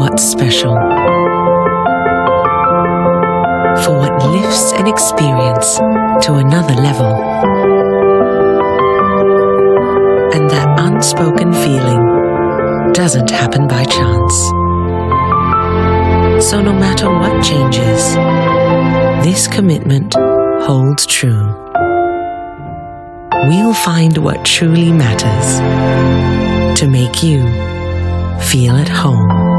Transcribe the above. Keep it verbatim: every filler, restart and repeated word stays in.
what's special, for what lifts an experience to another level. And that unspoken feeling doesn't happen by chance. So no matter what changes, this commitment holds true. We'll find what truly matters to make you feel at home.